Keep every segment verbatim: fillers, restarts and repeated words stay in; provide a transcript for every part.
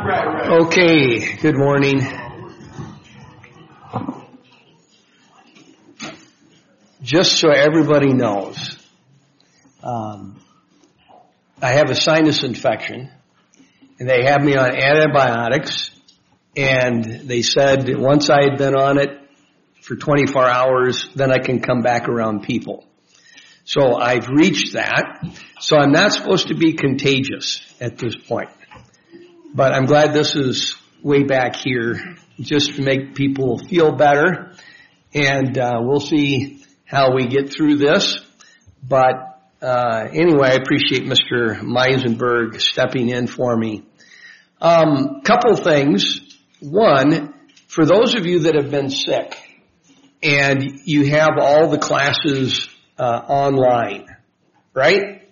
Right, right. Okay, good morning. Just so everybody knows, um, I have a sinus infection, and they have me on antibiotics, and they said that once I had been on it for twenty-four hours, then I can come back around people. So I've reached that, so I'm not supposed to be contagious at this point. But I'm glad this is way back here, just to make people feel better, and uh, we'll see how we get through this. But uh, anyway, I appreciate Mister Meisenberg stepping in for me. Um, couple things. One, for those of you that have been sick and you have all the classes uh, online, right?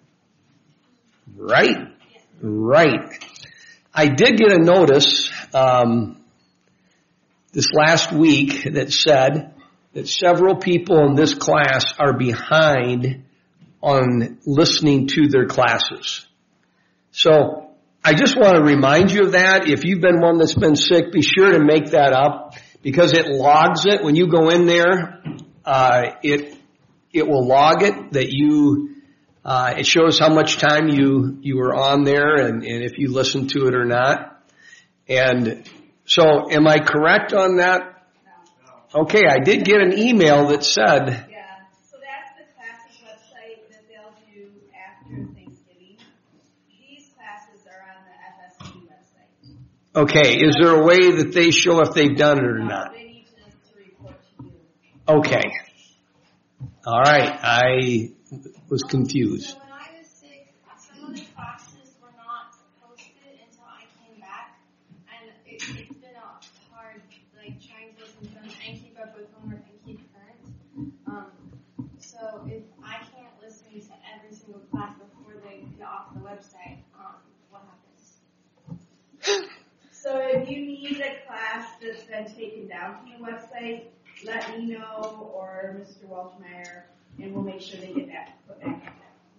Right? Right. I did get a notice um, this last week that said that several people in this class are behind on listening to their classes. So I just want to remind you of that. If you've been one that's been sick, be sure to make that up, because it logs it. When you go in there, uh, it it will log it that you, uh, it shows how much time you, you were on there and, and if you listened to it or not. And so am I correct on that? Okay, I did get an email that said... Yeah, so that's the classes website that they'll do after Thanksgiving. These classes are on the F S C website. Okay, is there a way that they show if they've done it or not? They need to, to report to you. Okay. All right, I was confused. So when I was sick, some of the classes were not posted until I came back, and it, it's been a hard, like, trying to listen to them and keep up with homework and keep current. Um, so if I can't listen to every single class before they get off the website, um, what happens? So if you need a class that's been taken down from the website, let me know or Mister Waltmeyer, and we'll make sure they get that put back up.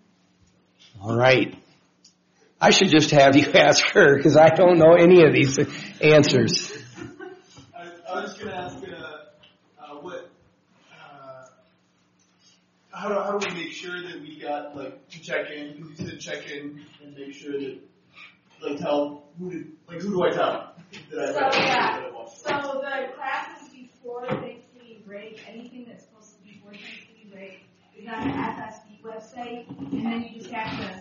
All right. I should just have you ask her, because I don't know any of these answers. I, I was just going to ask, uh, uh, what, uh, how do, how do we make sure that we got, like, to check in, because you said check in and make sure that, like, tell, who did, like, who do I tell? That I So read, yeah, that I watched? so the classes before Thanksgiving break, anything that's supposed to be before Thanksgiving break is on the F S B website, and then you just have to,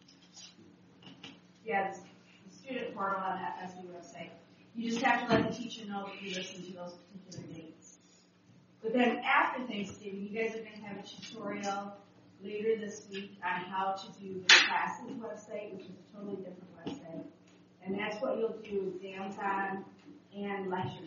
yeah, it's the student portal on the F S B website. You just have to let the teacher know that you listen to those particular dates. But then after Thanksgiving, you guys are going to have a tutorial later this week on how to do the classes website, which is a totally different website. And that's what you'll do exams on and lecture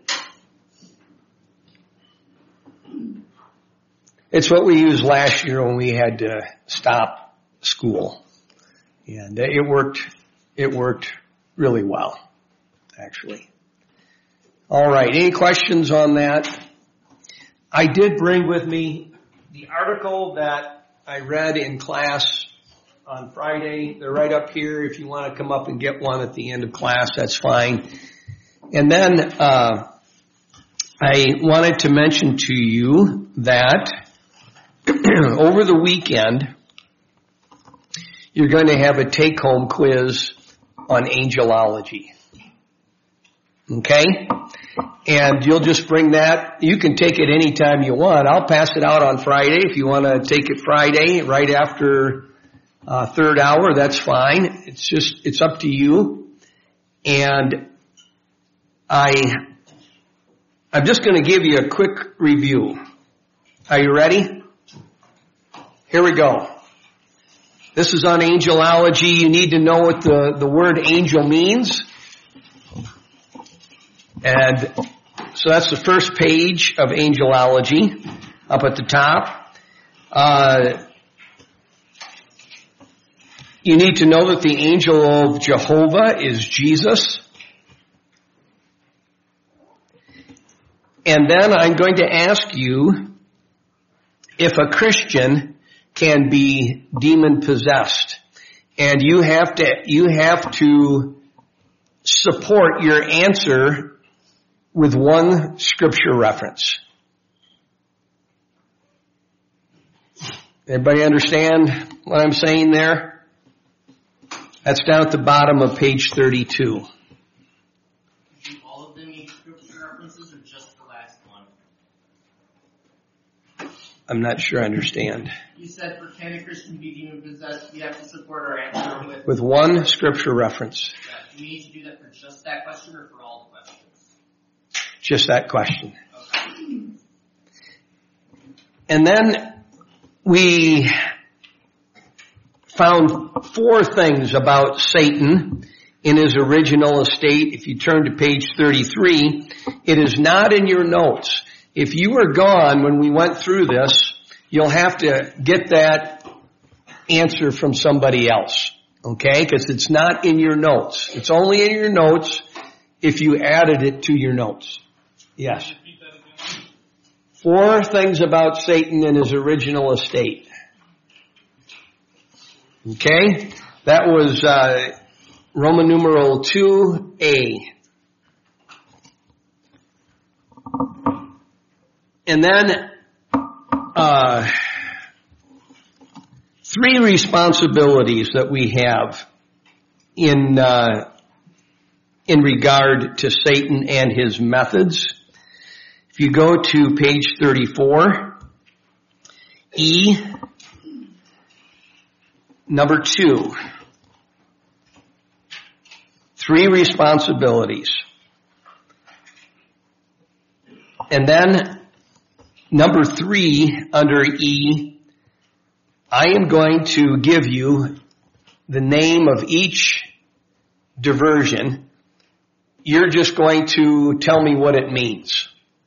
series. It's what we used last year when we had to stop school. And it worked, it worked really well, actually. All right, any questions on that? I did bring with me the article that I read in class on Friday. They're right up here. If you want to come up and get one at the end of class, that's fine. And then uh, I wanted to mention to you that over the weekend, you're going to have a take-home quiz on angelology. Okay? And you'll just bring that. You can take it anytime you want. I'll pass it out on Friday. If you want to take it Friday, right after uh, third hour, that's fine. It's just, it's up to you. And I, I'm just going to give you a quick review. Are you ready? Here we go. This is on angelology. You need to know what the, the word angel means. And so that's the first page of angelology up at the top. Uh, you need to know that the angel of Jehovah is Jesus. And then I'm going to ask you if a Christian can be demon possessed. And you have to, you have to support your answer with one scripture reference. Everybody understand what I'm saying there? That's down at the bottom of page thirty-two. Do all of them need scripture references or just the last one? I'm not sure I understand. You said for can a Christian be demon possessed, we have to support our answer with... With one scripture reference. Yeah, do we need to do that for just that question or for all the questions? Just that question. Okay. And then we found four things about Satan in his original estate. If you turn to page thirty-three, it is not in your notes. If you were gone when we went through this, you'll have to get that answer from somebody else, okay? Because it's not in your notes. It's only in your notes if you added it to your notes. Yes. Four things about Satan in his original estate. Okay? That was uh, Roman numeral two A. And then uh, three responsibilities that we have in uh, in regard to Satan and his methods. If you go to page thirty-four, E, number two, three responsibilities. And then number three, under E, I am going to give you the name of each diversion. You're just going to tell me what it means.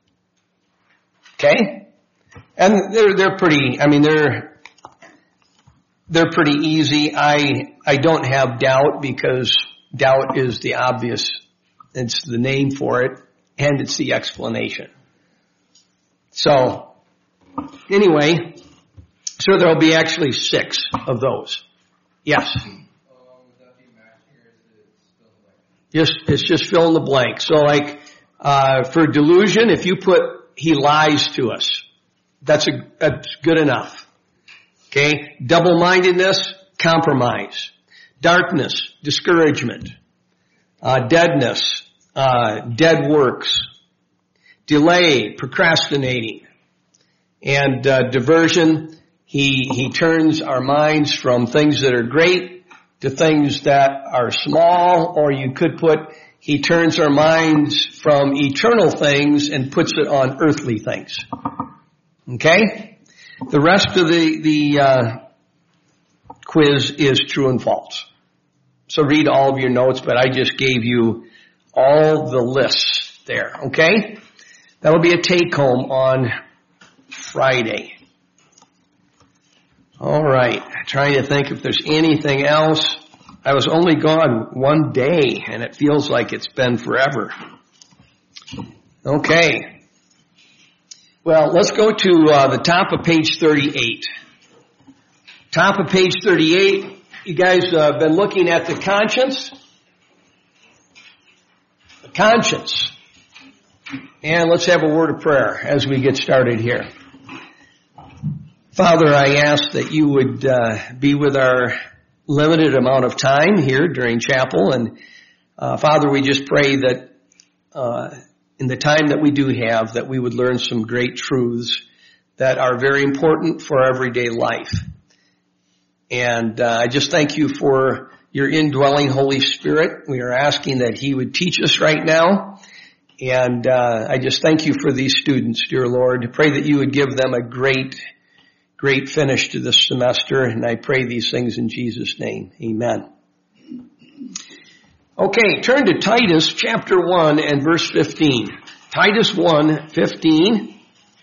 Okay? And they're, they're pretty, I mean, they're, they're pretty easy. I, I don't have doubt because doubt is the obvious, it's the name for it, and it's the explanation. So, anyway, so there'll be actually six of those. Yes? Um, would that be matching or is it fill in the blank? Just, it's just fill in the blank. So like, uh, for delusion, if you put, he lies to us, that's a, that's good enough. Okay? Double-mindedness, compromise. Darkness, discouragement. Uh, deadness, uh, dead works. Delay, procrastinating, and uh, diversion. He he turns our minds from things that are great to things that are small, or you could put, he turns our minds from eternal things and puts it on earthly things. Okay? The rest of the, the uh, quiz is true and false. So read all of your notes, but I just gave you all the lists there. Okay? That'll be a take-home on Friday. All right. Trying to think if there's anything else. I was only gone one day, and it feels like it's been forever. Okay. Well, let's go to uh, the top of page thirty-eight. Top of page thirty-eight, you guys have uh, been looking at the conscience. The conscience. And let's have a word of prayer as we get started here. Father, I ask that you would uh, be with our limited amount of time here during chapel. And uh, Father, we just pray that uh, in the time that we do have, that we would learn some great truths that are very important for our everyday life. And uh, I just thank you for your indwelling Holy Spirit. We are asking that he would teach us right now. And uh, I just thank you for these students, dear Lord. I pray that you would give them a great, great finish to this semester. And I pray these things in Jesus' name. Amen. Okay, turn to Titus chapter one and verse fifteen. Titus one, fifteen.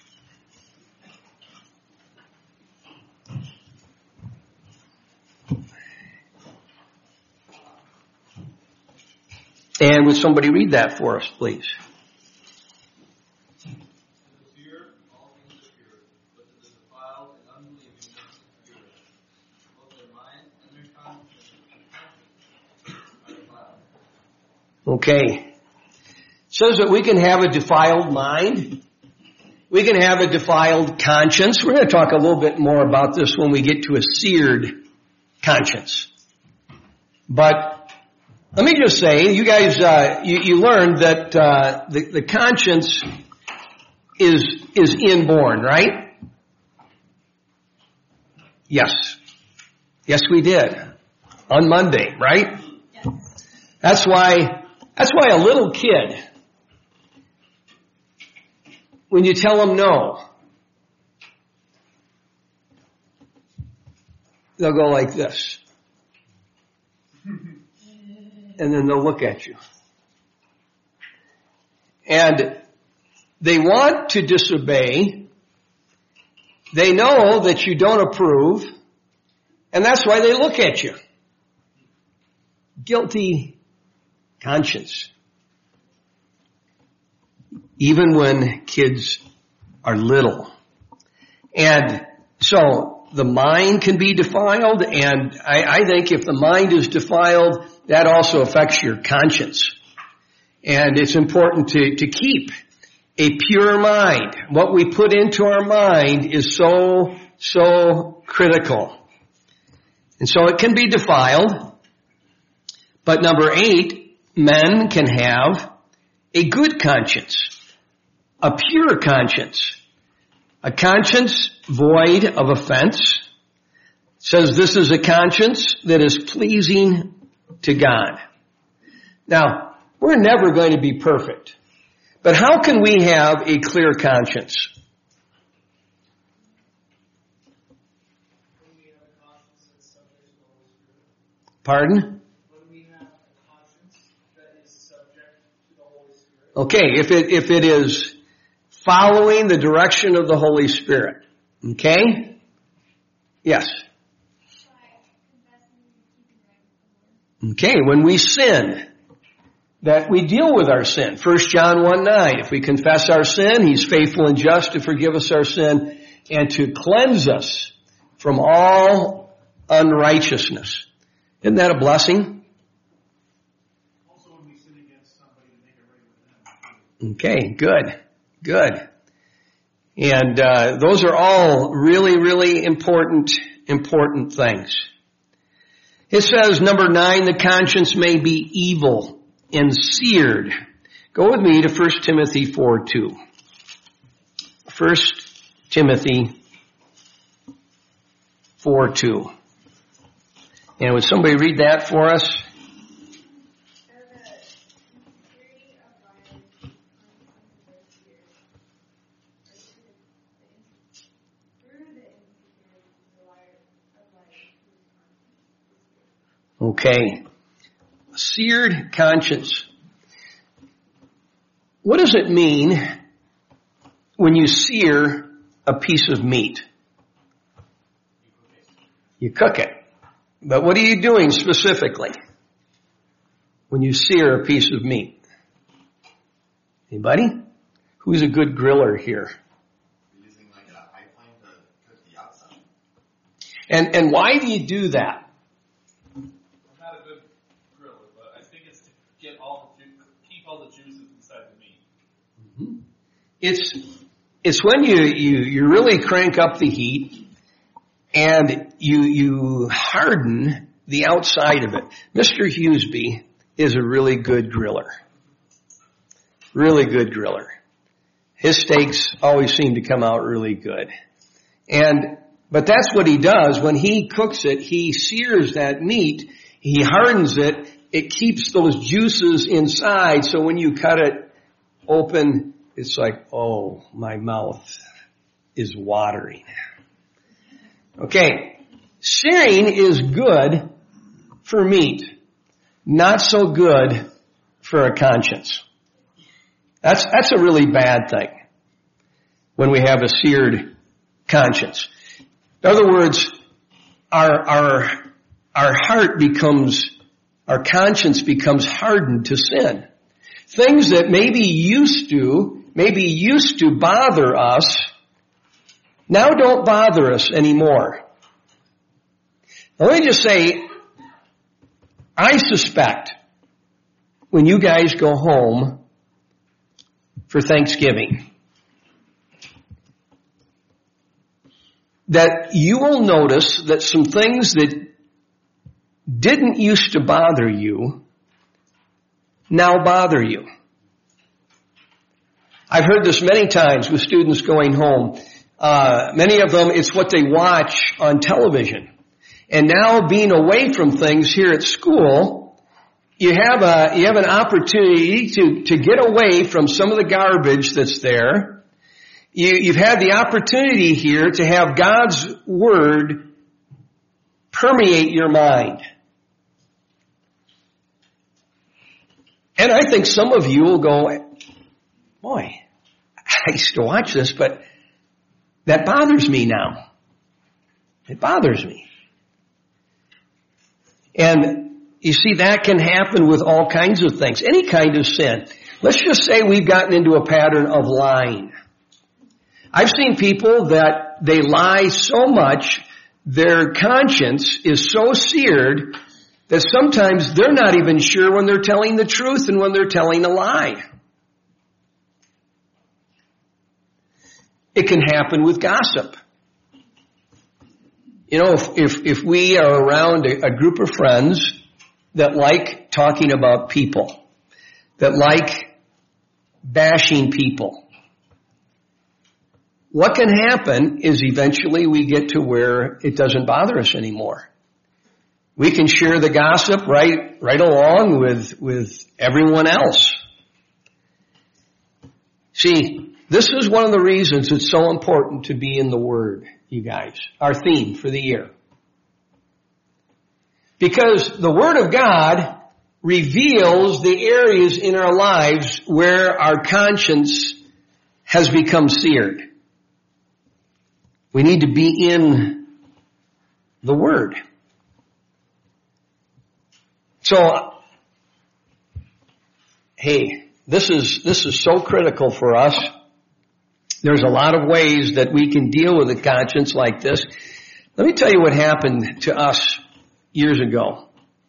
And would somebody read that for us, please? Okay. It says that we can have a defiled mind. We can have a defiled conscience. We're going to talk a little bit more about this when we get to a seared conscience. But let me just say, you guys, uh, you, you learned that uh, the, the conscience is is inborn, right? Yes. Yes, we did. On Monday, right? Yes. That's why, that's why a little kid, when you tell them no, they'll go like this. And then they'll look at you. And they want to disobey. They know that you don't approve. And that's why they look at you. Guilty conscience. Even when kids are little. And so the mind can be defiled, and I, I think if the mind is defiled, that also affects your conscience. And it's important to, to keep a pure mind. What we put into our mind is so, so critical. And so it can be defiled. But number eight, men can have a good conscience, a pure conscience, a conscience void of offense. It says this is a conscience that is pleasing to God. Now, we're never going to be perfect. But how can we have a clear conscience? Pardon? Okay, if it, if it is following the direction of the Holy Spirit. Okay? Yes. Okay, when we sin, that we deal with our sin. First John one nine, if we confess our sin, He's faithful and just to forgive us our sin and to cleanse us from all unrighteousness. Isn't that a blessing? Also, when we sin against somebody, to make it right with them. Okay, good, good. And uh, those are all really, really important, important things. It says, number nine, the conscience may be evil and seared. Go with me to First Timothy four two. First Timothy four two. And would somebody read that for us? Okay. Seared conscience. What does it mean when you sear a piece of meat? You cook it. But what are you doing specifically when you sear a piece of meat? Anybody? Who's a good griller here? We're using like a pipeline to cook the outside. And and why do you do that? I'm not a good griller, but I think it's to get all the ju- keep all the juices inside the meat. Mm-hmm. It's it's when you, you, you really crank up the heat and you you harden the outside of it. Mister Hughesby is a really good griller. Really good griller. His steaks always seem to come out really good. And but that's what he does. When he cooks it, he sears that meat, he hardens it, it keeps those juices inside, so when you cut it open, it's like, oh, my mouth is watering. Okay, searing is good for meat, not so good for a conscience. That's, that's a really bad thing when we have a seared conscience. In other words, our, our, our heart becomes, our conscience becomes hardened to sin. Things that maybe used to, maybe used to bother us, now don't bother us anymore. Now let me just say, I suspect when you guys go home for Thanksgiving, that you will notice that some things that didn't used to bother you now bother you. I've heard this many times with students going home. Uh, many of them, it's what they watch on television. And now being away from things here at school, you have a, you have an opportunity to, to get away from some of the garbage that's there. You, you've had the opportunity here to have God's Word permeate your mind. And I think some of you will go, boy, I used to watch this, but that bothers me now. It bothers me. And you see, that can happen with all kinds of things, any kind of sin. Let's just say we've gotten into a pattern of lying. I've seen people that they lie so much, their conscience is so seared that sometimes they're not even sure when they're telling the truth and when they're telling a lie. It can happen with gossip. You know, if, if, if we are around a, a group of friends that like talking about people, that like bashing people, what can happen is eventually we get to where it doesn't bother us anymore. We can share the gossip right, right along with, with everyone else. See, this is one of the reasons it's so important to be in the Word, you guys. Our theme for the year. Because the Word of God reveals the areas in our lives where our conscience has become seared. We need to be in the Word. So, hey, this is, this is so critical for us. There's a lot of ways that we can deal with a conscience like this. Let me tell you what happened to us years ago.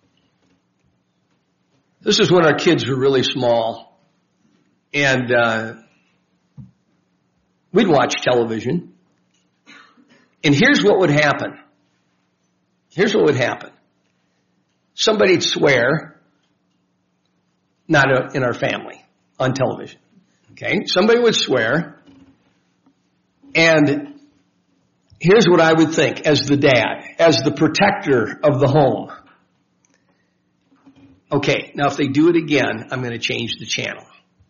This is when our kids were really small. And, uh, we'd watch television. And here's what would happen. Here's what would happen. Somebody'd swear, not in our family, on television. Okay? Somebody would swear, and here's what I would think as the dad, as the protector of the home. Okay, now if they do it again, I'm going to change the channel.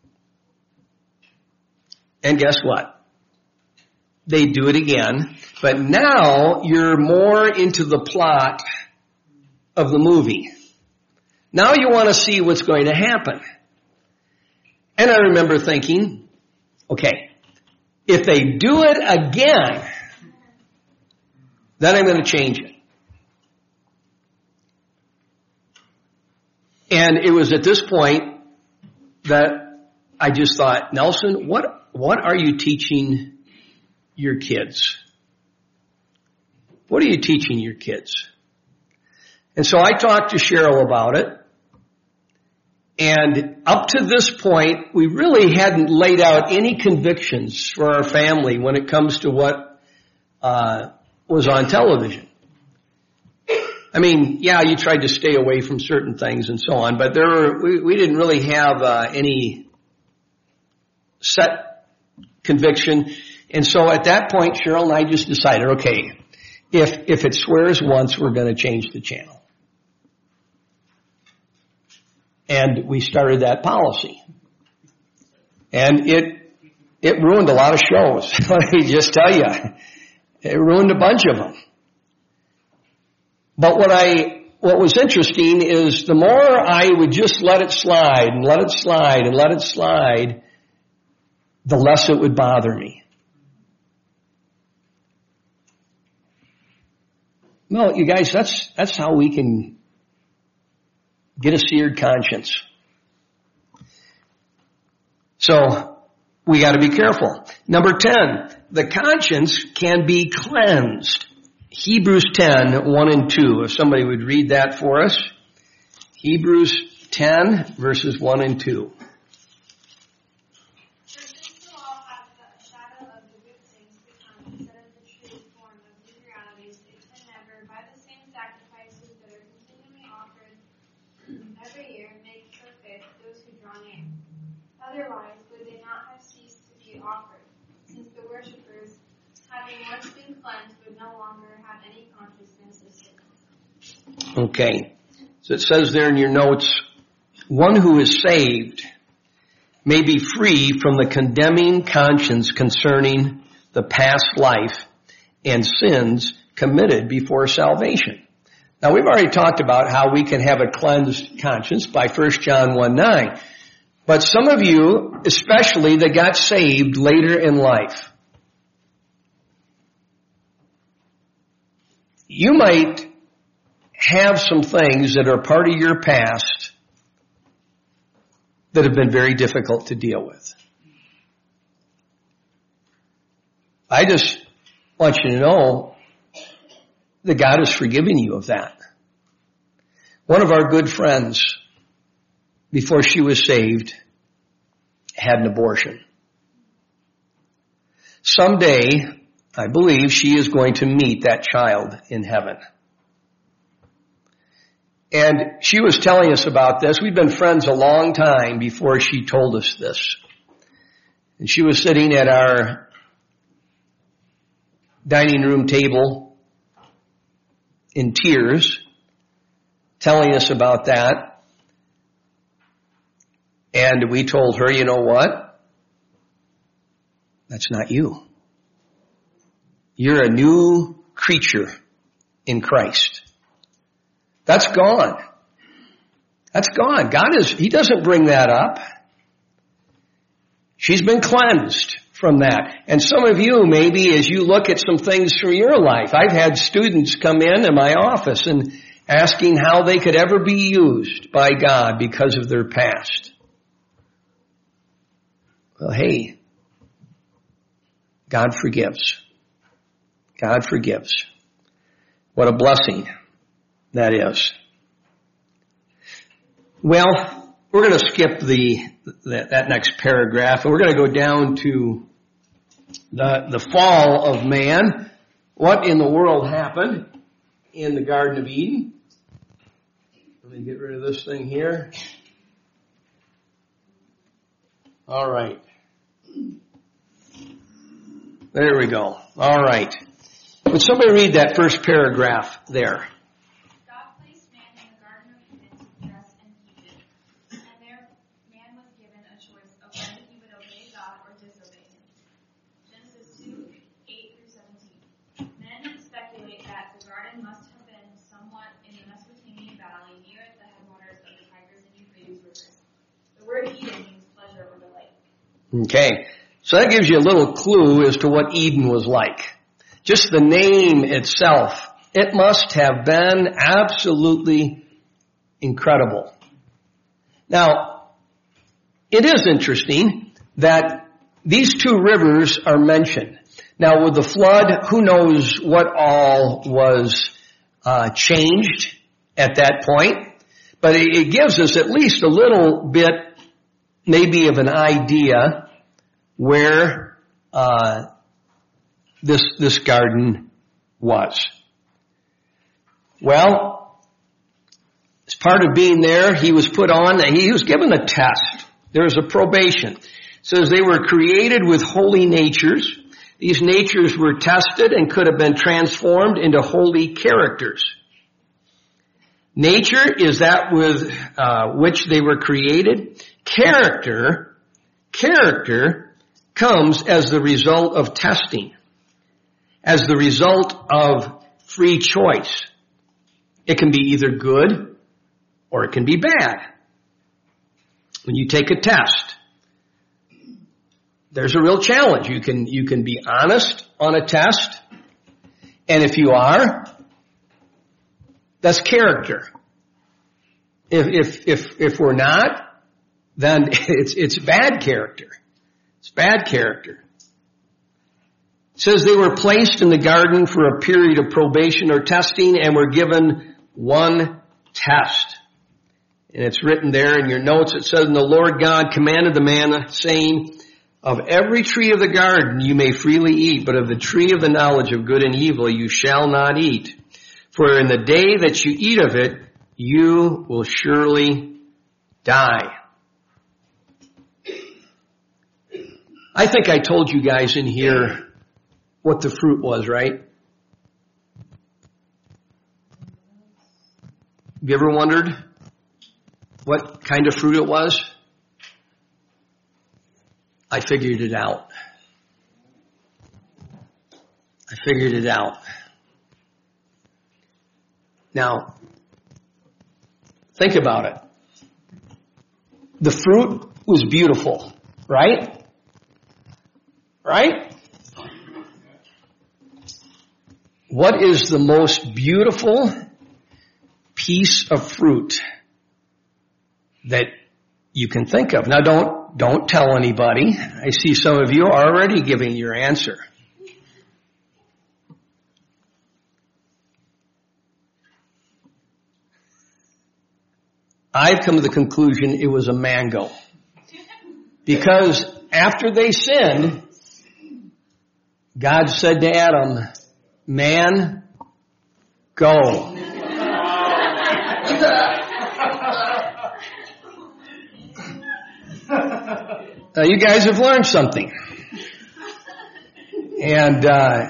And guess what? They do it again, but now you're more into the plot of the movie. Now you want to see what's going to happen. And I remember thinking, okay, if they do it again, then I'm going to change it. And it was at this point that I just thought, Nelson, what, what are you teaching your kids? What are you teaching your kids? And so I talked to Cheryl about it. And up to this point, we really hadn't laid out any convictions for our family when it comes to what uh was on television. I mean, yeah, you tried to stay away from certain things and so on, but there were, we, we didn't really have uh, any set conviction. And so at that point, Cheryl and I just decided, okay, if if it swears once, we're going to change the channel. And we started that policy. And it it ruined a lot of shows. Let me just tell you. It ruined a bunch of them. But what I what was interesting is the more I would just let it slide and let it slide and let it slide, the less it would bother me. Well, you guys, that's that's how we can get a seared conscience. So, we got to be careful. Number ten, the conscience can be cleansed. Hebrews ten, one and two. If somebody would read that for us. Hebrews ten, verses one and two. For since the law has but a shadow of the good things to come instead of the true form of these realities, it can never, by the same sacrifices that are continually offered every year, make perfect those who draw near. Otherwise, would they not have ceased to be offered, since the worshippers, having once been cleansed, would no longer have any consciousness of sin. Okay. So it says there in your notes, one who is saved may be free from the condemning conscience concerning the past life and sins committed before salvation. Now we've already talked about how we can have a cleansed conscience by First John one nine. But some of you, especially that got saved later in life, you might have some things that are part of your past that have been very difficult to deal with. I just want you to know that God has forgiven you of that. One of our good friends, before she was saved, had an abortion. Someday, I believe she is going to meet that child in heaven. And she was telling us about this. We've been friends a long time before she told us this. And she was sitting at our dining room table in tears, telling us about that. And we told her, you know what? That's not you. You're a new creature in Christ. That's gone. That's gone. God is, He doesn't bring that up. She's been cleansed from that. And some of you, maybe as you look at some things from your life, I've had students come in in my office and asking how they could ever be used by God because of their past. Well, hey, God forgives. God forgives. What a blessing that is. Well, we're going to skip the that, that next paragraph, and we're going to go down to the the fall of man. What in the world happened in the Garden of Eden? Let me get rid of this thing here. All right. There we go. All right. Would somebody read that first paragraph there? God placed man in the Garden of Eden to dress and keep it. And there man was given a choice of whether he would obey God or disobey him. Genesis two, eight through seventeen. Men speculate that the garden must have been somewhat in the Mesopotamian valley near the headwaters of the Tigris and Euphrates rivers. The word Eden means pleasure or delight. Okay. So that gives you a little clue as to what Eden was like. Just the name itself, it must have been absolutely incredible. Now, it is interesting that these two rivers are mentioned. Now, with the flood, who knows what all was uh, changed at that point, but it, it gives us at least a little bit, maybe of an idea where uh this this garden was. Well, as part of being there, he was put on, he was given a test. There was a probation. It says they were created with holy natures. These natures were tested and could have been transformed into holy characters. Nature is that with uh, which they were created. Character, character comes as the result of testing, as the result of free choice. It can be either good or it can be bad. When you take a test, there's a real challenge. You can, you can be honest on a test, and if you are, that's character. If, if, if, if we're not, then it's, it's bad character. It's bad character. It says they were placed in the garden for a period of probation or testing and were given one test. And it's written there in your notes. It says, and the Lord God commanded the man, saying, of every tree of the garden you may freely eat, but of the tree of the knowledge of good and evil you shall not eat. For in the day that you eat of it, you will surely die. I think I told you guys in here what the fruit was, right? Have you ever wondered what kind of fruit it was? I figured it out. I figured it out. Now, think about it. The fruit was beautiful, right? Right? What is the most beautiful piece of fruit that you can think of? Now don't, don't tell anybody. I see some of you are already giving your answer. I've come to the conclusion it was a mango. Because after they sinned, God said to Adam, man, go. Now you guys have learned something. And uh,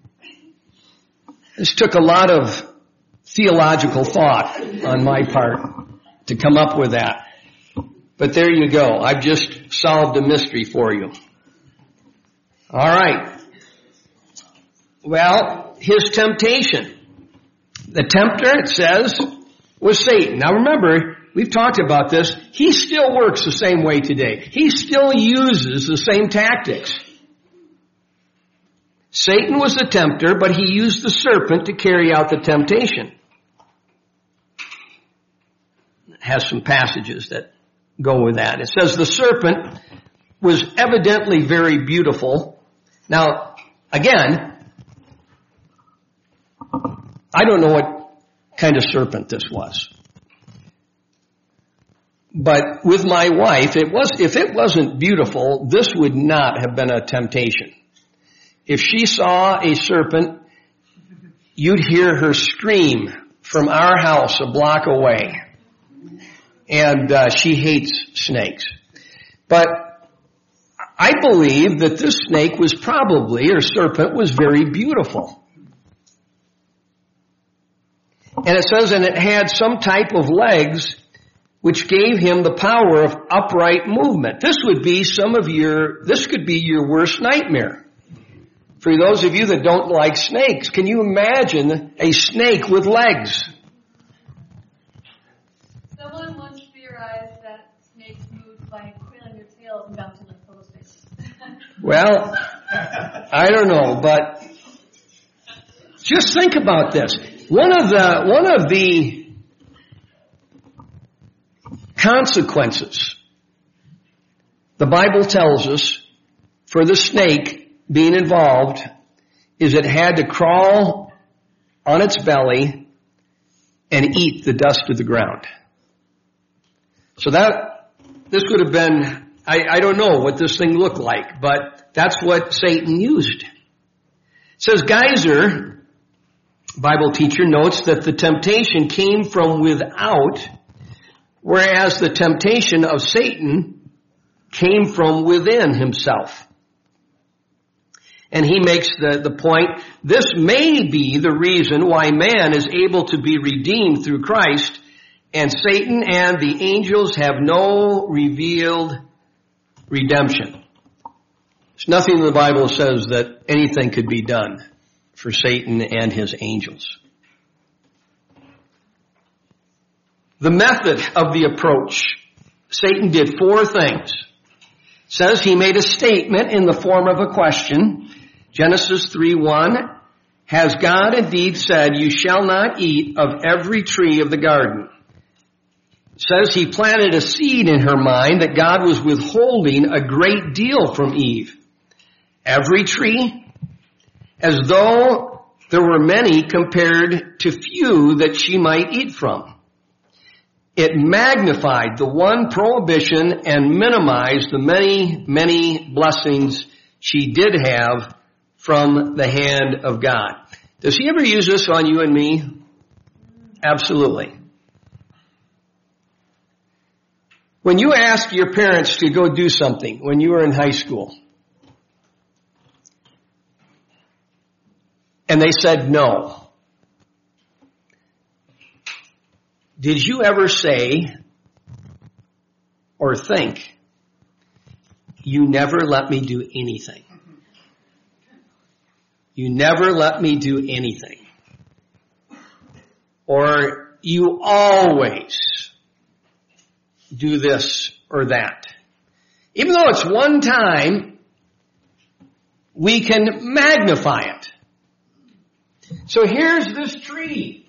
this took a lot of theological thought on my part to come up with that. But there you go. I've just solved a mystery for you. All right. Well, his temptation. The tempter, it says, was Satan. Now remember, we've talked about this. He still works the same way today. He still uses the same tactics. Satan was the tempter, but he used the serpent to carry out the temptation. It has some passages that go with that. It says the serpent was evidently very beautiful. Now, again, I don't know what kind of serpent this was. But with my wife, it was, if it wasn't beautiful, this would not have been a temptation. If she saw a serpent, you'd hear her scream from our house a block away. And uh, she hates snakes. But I believe that this snake was probably, or serpent, was very beautiful. And it says, and it had some type of legs which gave him the power of upright movement. This would be some of your, this could be your worst nightmare. For those of you that don't like snakes, can you imagine a snake with legs? Someone once theorized that snakes move by coiling their tails and bouncing like polo sticks. Well, I don't know, but just think about this. One of the, one of the consequences, the Bible tells us, for the snake being involved, is it had to crawl on its belly and eat the dust of the ground. So that, this would have been, I, I don't know what this thing looked like, but that's what Satan used. It says Geiser, Bible teacher, notes that the temptation came from without, whereas the temptation of Satan came from within himself. And he makes the, the point, this may be the reason why man is able to be redeemed through Christ, and Satan and the angels have no revealed redemption. There's nothing in the Bible that says that anything could be done for Satan and his angels. The method of the approach. Satan did four things. It says he made a statement in the form of a question. Genesis three one, has God indeed said, you shall not eat of every tree of the garden? It says he planted a seed in her mind that God was withholding a great deal from Eve. Every tree, as though there were many compared to few that she might eat from. it magnified the one prohibition and minimized the many, many blessings she did have from the hand of God. Does he ever use this on you and me? Absolutely. When you ask your parents to go do something when you were in high school, and they said no, did you ever say or think, you never let me do anything? You never let me do anything. Or you always do this or that. Even though it's one time, we can magnify it. So here's this tree.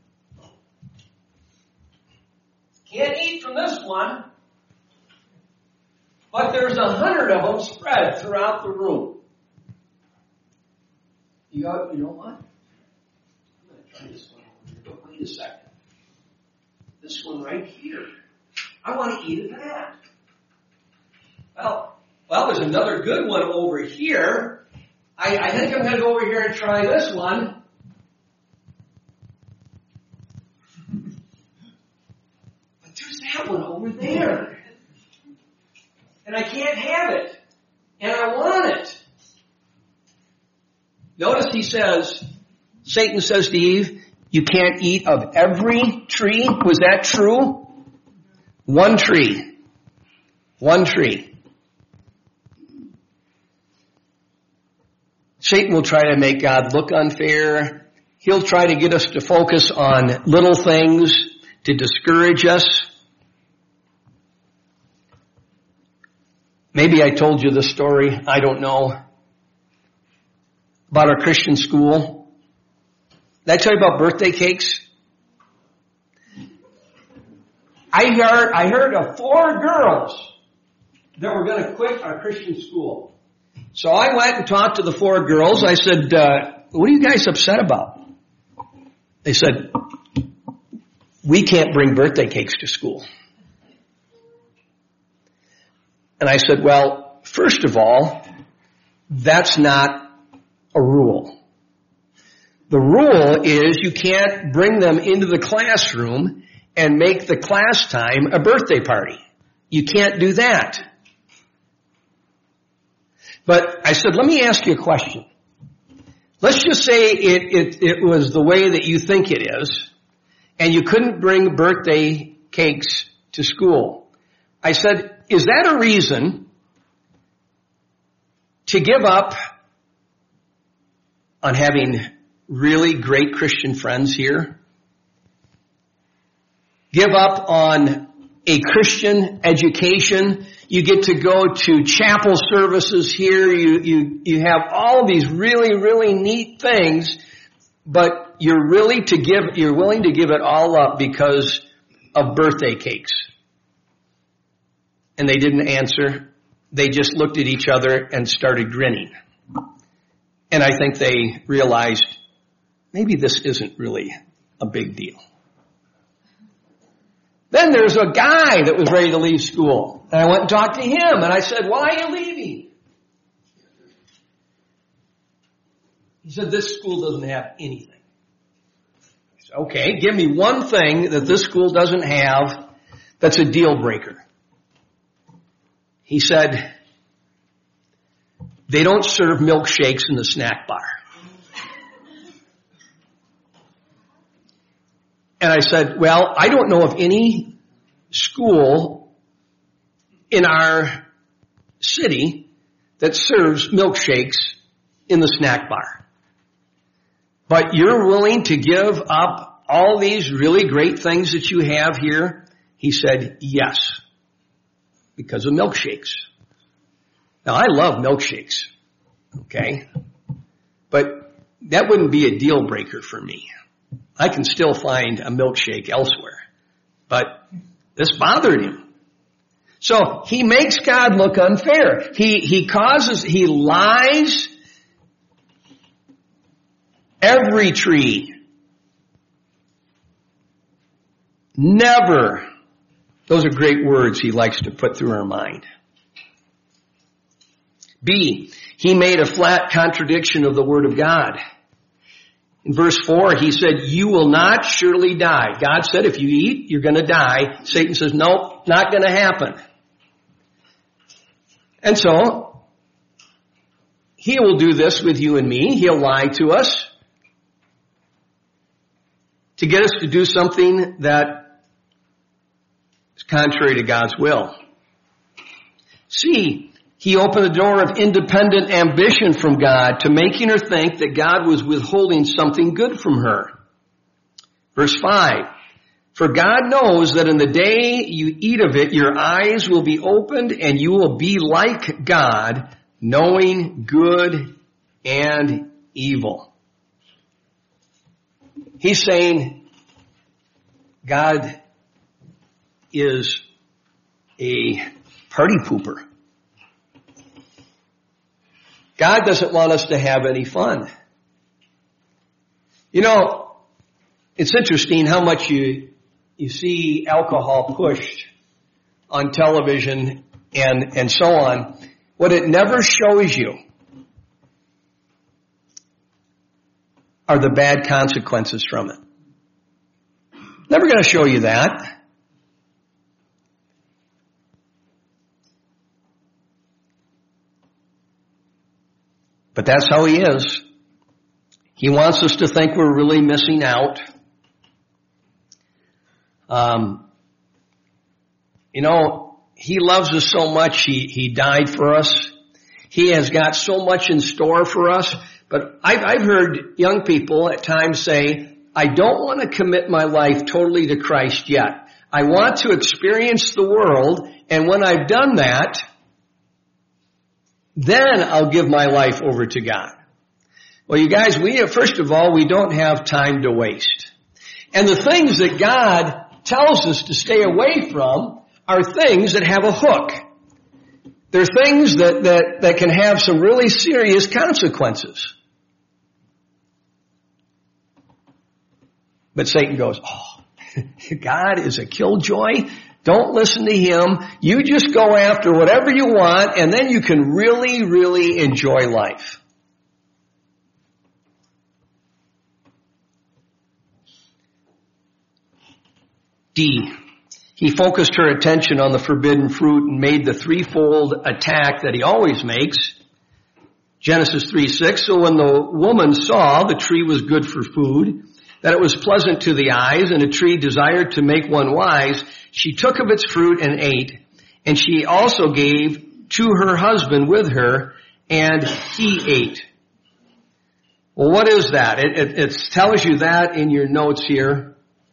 Can't eat from this one, but there's a hundred of them spread throughout the room. You go, you know what? I'm going to try this one over here. But wait a second. This one right here. I want to eat of that. Well, well, there's another good one over here. I, I think I'm going to go over here and try this one. But there's that one over there. And I can't have it. And I want it. Notice he says, Satan says to Eve, you can't eat of every tree. Was that true? One tree. One tree. Satan will try to make God look unfair. He'll try to get us to focus on little things, to discourage us. Maybe I told you this story, I don't know, about our Christian school. Did I tell you about birthday cakes? I heard, I heard of four girls that were going to quit our Christian school. So I went and talked to the four girls. I said, uh, what are you guys upset about? They said, we can't bring birthday cakes to school. And I said, well, first of all, that's not a rule. The rule is you can't bring them into the classroom and make the class time a birthday party. You can't do that. But I said, let me ask you a question. Let's just say it, it, it was the way that you think it is, and you couldn't bring birthday cakes to school. I said, is that a reason to give up on having really great Christian friends here? Give up on a Christian education. You get to go to chapel services here. You, you, you have all these really, really neat things, but you're really to give, you're willing to give it all up because of birthday cakes. And they didn't answer. They just looked at each other and started grinning. And I think they realized maybe this isn't really a big deal. Then there's a guy that was ready to leave school. And I went and talked to him, and I said, why are you leaving? He said, this school doesn't have anything. I said, okay, give me one thing that this school doesn't have that's a deal breaker. He said, they don't serve milkshakes in the snack bar. And I said, well, I don't know of any school in our city that serves milkshakes in the snack bar. But you're willing to give up all these really great things that you have here? He said, yes, because of milkshakes. Now, I love milkshakes, okay? But that wouldn't be a deal breaker for me. I can still find a milkshake elsewhere. But this bothered him. So he makes God look unfair. He, he causes, he lies. Every tree. Never Those are great words he likes to put through our mind. B, he made a flat contradiction of the Word of God. In verse four, he said, you will not surely die. God said, if you eat, you're going to die. Satan says, nope, not going to happen. And so, he will do this with you and me. He'll lie to us to get us to do something that is contrary to God's will. C, he opened the door of independent ambition from God to making her think that God was withholding something good from her. Verse five, for God knows that in the day you eat of it, your eyes will be opened and you will be like God, knowing good and evil. He's saying God is a party pooper. God doesn't want us to have any fun. You know, it's interesting how much you you see alcohol pushed on television and, and so on. What it never shows you are the bad consequences from it. Never going to show you that. But that's how he is. He wants us to think we're really missing out. Um, you know, he loves us so much, he, he died for us. He has got so much in store for us. But I've, I've heard young people at times say, I don't want to commit my life totally to Christ yet. I want to experience the world, and when I've done that, then I'll give my life over to God. Well, you guys, we have, first of all, we don't have time to waste. And the things that God tells us to stay away from are things that have a hook. They're things that, that, that can have some really serious consequences. But Satan goes, oh, God is a killjoy. Don't listen to him. You just go after whatever you want, and then you can really, really enjoy life. D, he focused her attention on the forbidden fruit and made the threefold attack that he always makes. Genesis three six, so when the woman saw the tree was good for food, that it was pleasant to the eyes, and a tree desired to make one wise, she took of its fruit and ate, and she also gave to her husband with her, and he ate. Well, what is that? It, it, it tells you that in your notes here.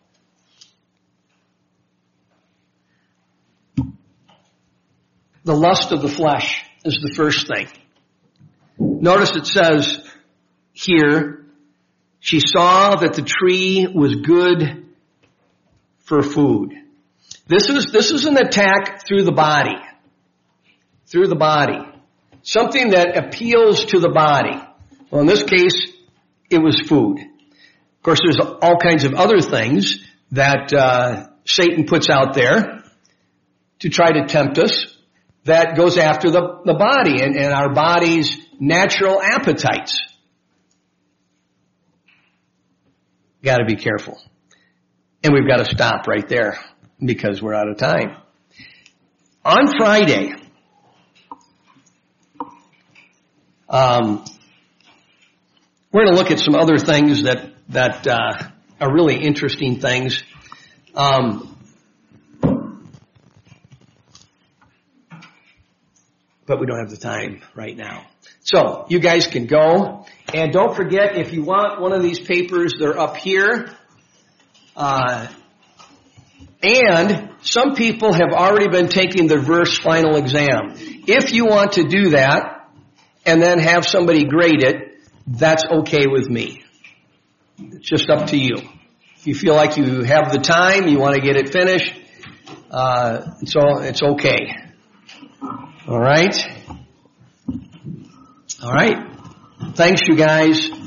The lust of the flesh is the first thing. Notice it says here, she saw that the tree was good for food. This is, this is an attack through the body. Through the body. Something that appeals to the body. Well, in this case, it was food. Of course, there's all kinds of other things that uh, Satan puts out there to try to tempt us that goes after the, the body and, and our body's natural appetites. Got to be careful. And we've got to stop right there because we're out of time. On Friday, um, we're going to look at some other things that, that uh, are really interesting things. Um, but we don't have the time right now. So, you guys can go. And don't forget, if you want one of these papers, they're up here. Uh, and some people have already been taking the verse final exam. If you want to do that and then have somebody grade it, that's okay with me. It's just up to you. If you feel like you have the time, you want to get it finished, uh, so it's okay. All right? All right. Thanks, you guys.